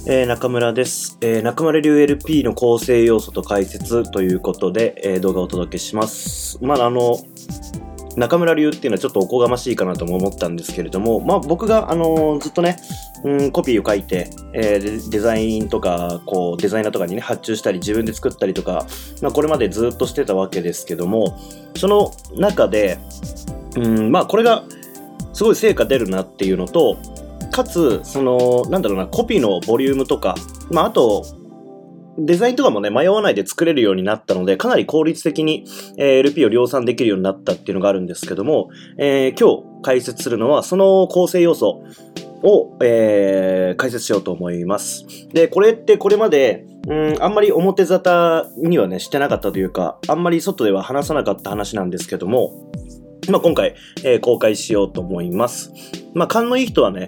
中村です。中村流 LP の構成要素と解説ということで、動画をお届けします。中村流っていうのはちょっとおこがましいかなとも思ったんですけれども、僕がずっとね、コピーを書いて、デザインとか、デザイナーとかにね、発注したり、自分で作ったりとか、これまでずっとしてたわけですけども、その中で、これがすごい成果出るなっていうのと、かつ、コピーのボリュームとか、あと、デザインとかもね、迷わないで作れるようになったので、かなり効率的に、LP を量産できるようになったっていうのがあるんですけども、今日解説するのは、その構成要素を、解説しようと思います。で、これってこれまで、あんまり表沙汰にはね、してなかったというか、あんまり外では話さなかった話なんですけども、今回、公開しようと思います。勘のいい人はね、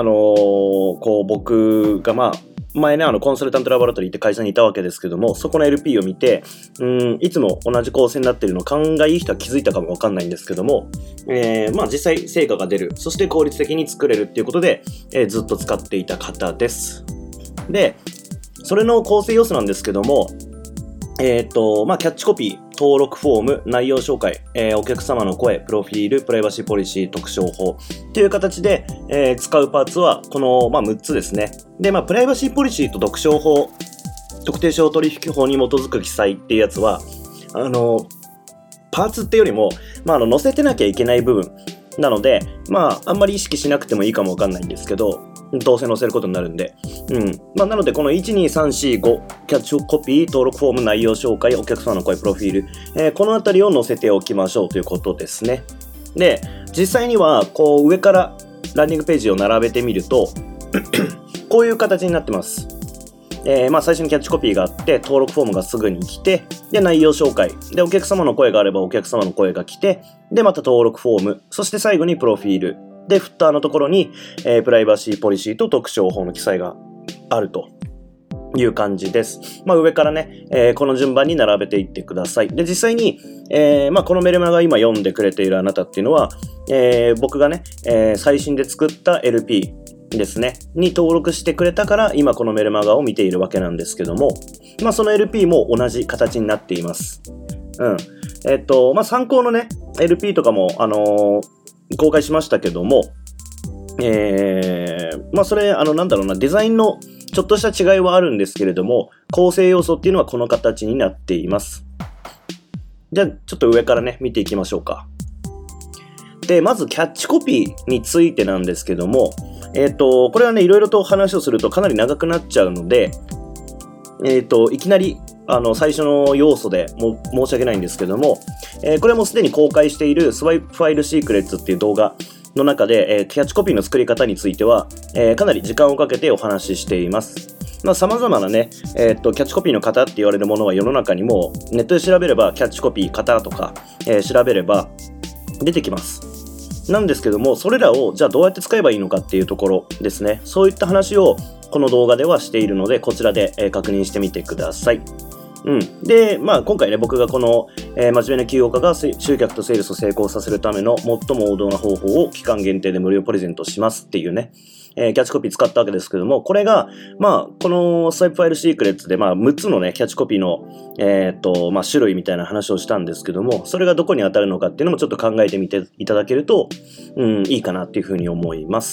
僕が前ね、コンサルタントラボラトリーって会社にいたわけですけども、そこの LP を見て、いつも同じ構成になっているの勘がいい人は気づいたかもわかんないんですけども、実際成果が出る、そして効率的に作れるっていうことで、ずっと使っていた方です。で、それの構成要素なんですけども、キャッチコピー、登録フォーム、内容紹介、お客様の声、プロフィール、プライバシーポリシー、特徴法という形で、使うパーツはこの、6つですね。で、プライバシーポリシーと特徴法、特定商取引法に基づく記載っていうやつは、パーツってよりも、載せてなきゃいけない部分なので、あんまり意識しなくてもいいかもわかんないんですけど、どうせ載せることになるんで。なので、この1、2、3、4、5、キャッチコピー、登録フォーム、内容紹介、お客様の声、プロフィール、このあたりを載せておきましょうということですね。で、実際には、上からランディングページを並べてみると、こういう形になってます。最初にキャッチコピーがあって、登録フォームがすぐに来て、で、内容紹介。で、お客様の声があればお客様の声が来て、で、また登録フォーム。そして最後にプロフィール。で、フッターのところに、プライバシーポリシーと特徴法の記載があるという感じです。上からね、この順番に並べていってください。で、実際に、このメルマガ今読んでくれているあなたっていうのは、僕がね、最新で作った LP ですね、に登録してくれたから、今このメルマガを見ているわけなんですけども、その LP も同じ形になっています。参考のね、LP とかも、公開しましたけども、それ、デザインのちょっとした違いはあるんですけれども、構成要素っていうのはこの形になっています。じゃあ、ちょっと上からね、見ていきましょうか。で、まずキャッチコピーについてなんですけども、これはね、いろいろと話をするとかなり長くなっちゃうので、いきなり、最初の要素で申し訳ないんですけども、これはもうすでに公開しているスワイプファイルシークレッツっていう動画の中で、キャッチコピーの作り方については、かなり時間をかけてお話ししています。様々なね、キャッチコピーの型って言われるものは世の中にも、ネットで調べればキャッチコピー型とか、調べれば出てきます。なんですけども、それらをじゃあどうやって使えばいいのかっていうところですね。そういった話をこの動画ではしているので、こちらで確認してみてください。で、今回ね、僕がこの、真面目な起業家が集客とセールスを成功させるための最も王道な方法を期間限定で無料プレゼントしますっていうね、キャッチコピー使ったわけですけども、これが、このスワイプファイルシークレッツで、6つのね、キャッチコピーの、種類みたいな話をしたんですけども、それがどこに当たるのかっていうのもちょっと考えてみていただけると、いいかなっていうふうに思います。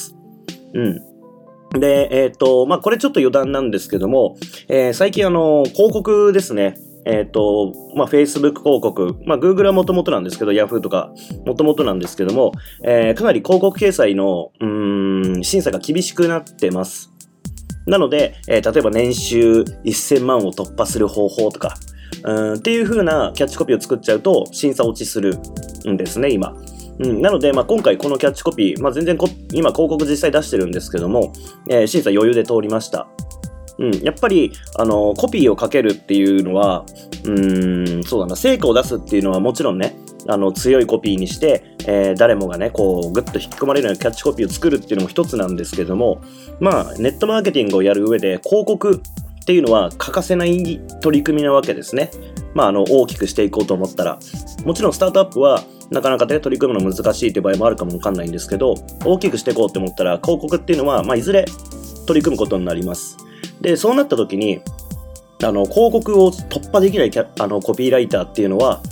で、これちょっと余談なんですけども、最近広告ですね。Facebook 広告、Google は元々なんですけど、Yahoo とか元々なんですけども、かなり広告掲載の、審査が厳しくなってます。なので、例えば年収1000万を突破する方法とか、っていう風なキャッチコピーを作っちゃうと審査落ちするんですね、今。なので、今回このキャッチコピー、全然今広告実際出してるんですけども、審査余裕で通りました。やっぱり、コピーをかけるっていうのは、成果を出すっていうのはもちろんね、強いコピーにして、誰もがね、ぐっと引き込まれるようなキャッチコピーを作るっていうのも一つなんですけども、ネットマーケティングをやる上で広告っていうのは欠かせない取り組みなわけですね。大きくしていこうと思ったら。もちろんスタートアップはなかなかね、取り組むの難しいという場合もあるかもわかんないんですけど、大きくしていこうと思ったら、広告っていうのは、いずれ取り組むことになります。 で、そうなった時に、広告を突破できないコピーライターっていうのは、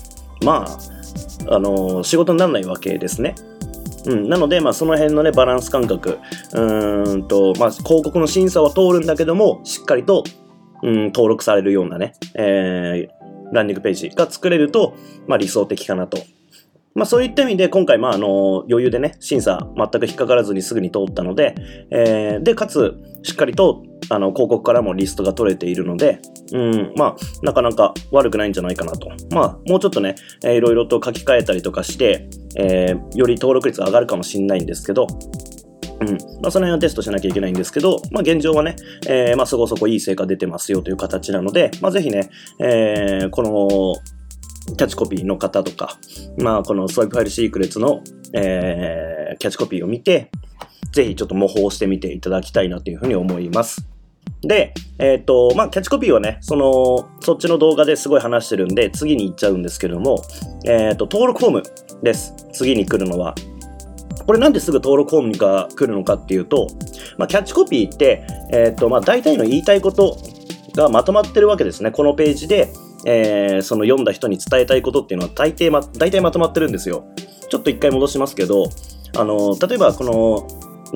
仕事にならないわけですね。なので、その辺のね、バランス感覚、広告の審査は通るんだけども、しっかりと、登録されるようなね、ランディングページが作れると、理想的かなと。そういった意味で、今回、余裕でね、審査全く引っかからずにすぐに通ったので、で、かつ、しっかりと、広告からもリストが取れているので、なかなか悪くないんじゃないかなと。もうちょっとね、いろいろと書き換えたりとかして、より登録率が上がるかもしれないんですけど、その辺はテストしなきゃいけないんですけど、現状はね、そこそこいい成果出てますよという形なので、ぜひね、この、キャッチコピーの方とか、このスワイプファイルシークレッツの、キャッチコピーを見て、ぜひちょっと模倣してみていただきたいなというふうに思います。で、キャッチコピーはね、そっちの動画ですごい話してるんで、次に行っちゃうんですけども、登録フォームです。次に来るのは。これなんですぐ登録フォームが来るのかっていうと、キャッチコピーって、大体の言いたいことがまとまってるわけですね。このページで、その読んだ人に伝えたいことっていうのは大体まとまってるんですよ。ちょっと一回戻しますけど、例えばこの、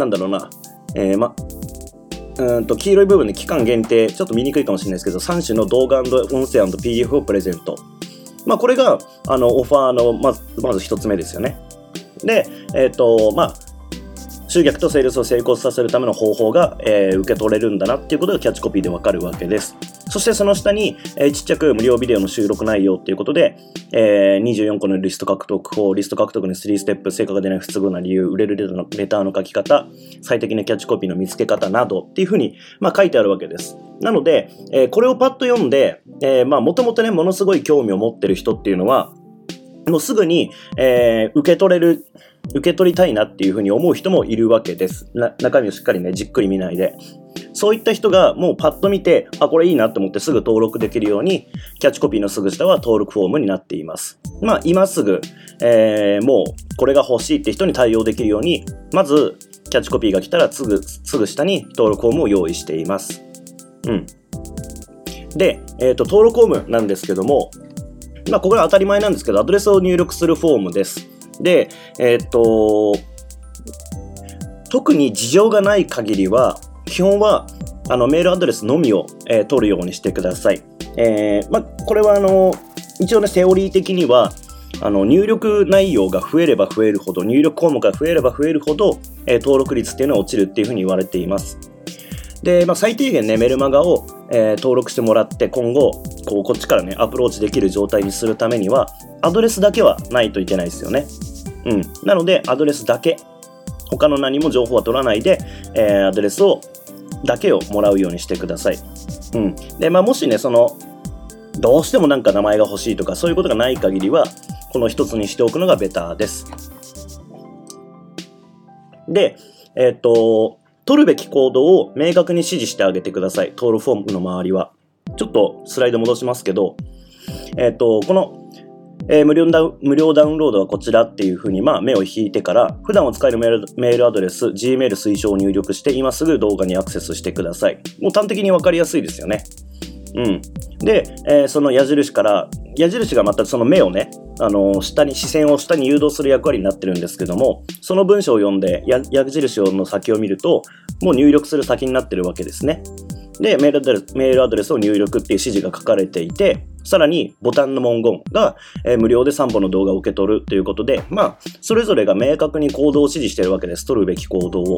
黄色い部分で期間限定、ちょっと見にくいかもしれないですけど、3種の動画&音声&PDF をプレゼント。これが、オファーの、まず一つ目ですよね。で、集客とセールスを成功させるための方法が、受け取れるんだなっていうことがキャッチコピーでわかるわけです。そしてその下に、ちっちゃく無料ビデオの収録内容っていうことで、24個のリスト獲得法、リスト獲得の3ステップ、成果が出ない不都合な理由、売れるレターの書き方、最適なキャッチコピーの見つけ方などっていうふうに、書いてあるわけです。なので、これをパッと読んで、もともとね、ものすごい興味を持ってる人っていうのは、もうすぐに、受け取りたいなっていうふうに思う人もいるわけです。中身をしっかりね、じっくり見ないで。そういった人がもうパッと見て、これいいなと思ってすぐ登録できるように、キャッチコピーのすぐ下は登録フォームになっています。今すぐ、もうこれが欲しいって人に対応できるように、まず、キャッチコピーが来たらすぐ下に登録フォームを用意しています。で、登録フォームなんですけども、これは当たり前なんですけど、アドレスを入力するフォームです。で、特に事情がない限りは、基本はメールアドレスのみを、取るようにしてください。これは一応ね、セオリー的には、入力内容が増えれば増えるほど、入力項目が増えれば増えるほど、登録率っていうのは落ちるっていうふうに言われています。で、最低限ね、メルマガを、登録してもらって、今後、こっちからね、アプローチできる状態にするためには、アドレスだけはないといけないですよね。なので、アドレスだけ。他の何も情報は取らないで、アドレスだけをもらうようにしてください。で、もしね、どうしてもなんか名前が欲しいとか、そういうことがない限りは、この一つにしておくのがベターです。で、取るべき行動を明確に指示してあげてください。登録フォームの周りは。ちょっとスライド戻しますけど、この、無料ダウンロードはこちらっていう風に目を引いてから、普段を使えるメールアドレス、Gmail 推奨を入力して、今すぐ動画にアクセスしてください。もう端的にわかりやすいですよね。で、その矢印がまたその目をね、視線を下に誘導する役割になってるんですけども、その文章を読んで、矢印の先を見ると、もう入力する先になってるわけですね。で、メールアドレスを入力っていう指示が書かれていて、さらにボタンの文言が、無料で3本の動画を受け取るということで、それぞれが明確に行動を指示しているわけです。取るべき行動を。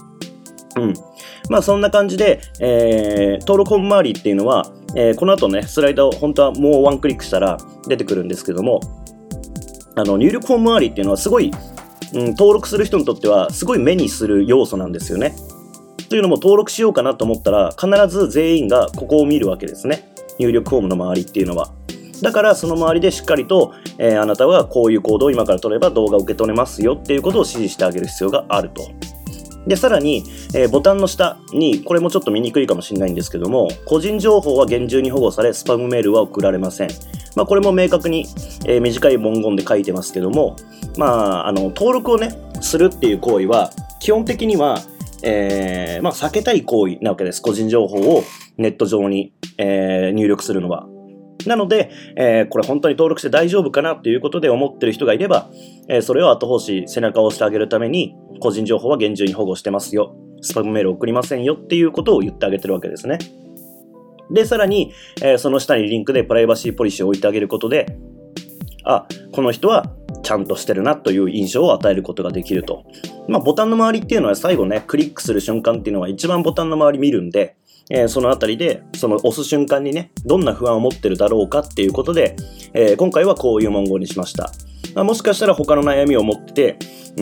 そんな感じで、登録フォーム周りっていうのは、この後ね、スライドを本当はもうワンクリックしたら出てくるんですけども、入力フォーム周りっていうのはすごい、登録する人にとってはすごい目にする要素なんですよね。というのも登録しようかなと思ったら必ず全員がここを見るわけですね。入力フォームの周りっていうのは。だからその周りでしっかりと、あなたはこういう行動を今から取れば動画を受け取れますよっていうことを指示してあげる必要があると。で、さらに、ボタンの下に、これもちょっと見にくいかもしれないんですけども、個人情報は厳重に保護され、スパムメールは送られません。これも明確に、短い文言で書いてますけども、登録をね、するっていう行為は、基本的には、 避けたい行為なわけです。個人情報をネット上に、入力するのは。なので、これ本当に登録して大丈夫かなっていうことで思ってる人がいれば、それを後押し、背中を押してあげるために、個人情報は厳重に保護してますよ。スパムメール送りませんよっていうことを言ってあげてるわけですね。で、さらに、その下にリンクでプライバシーポリシーを置いてあげることで、この人はちゃんとしてるなという印象を与えることができると。ボタンの周りっていうのは最後ね、クリックする瞬間っていうのは一番ボタンの周り見るんで、そのあたりで、その押す瞬間にね、どんな不安を持ってるだろうかっていうことで、今回はこういう文言にしました。もしかしたら他の悩みを持ってて、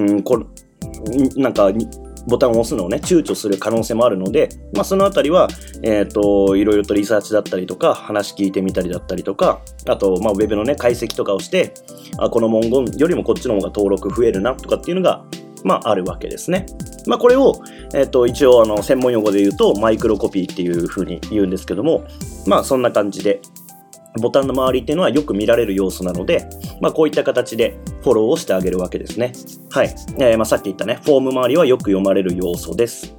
ボタンを押すのをね、躊躇する可能性もあるので、そのあたりは、いろいろとリサーチだったりとか、話聞いてみたりだったりとか、あと、ウェブのね、解析とかをして、この文言よりもこっちの方が登録増えるなとかっていうのが、あるわけですね。これを、一応、専門用語で言うと、マイクロコピーっていう風に言うんですけども、そんな感じで、ボタンの周りっていうのはよく見られる要素なので、こういった形でフォローをしてあげるわけですね。はい。さっき言ったね、フォーム周りはよく読まれる要素です。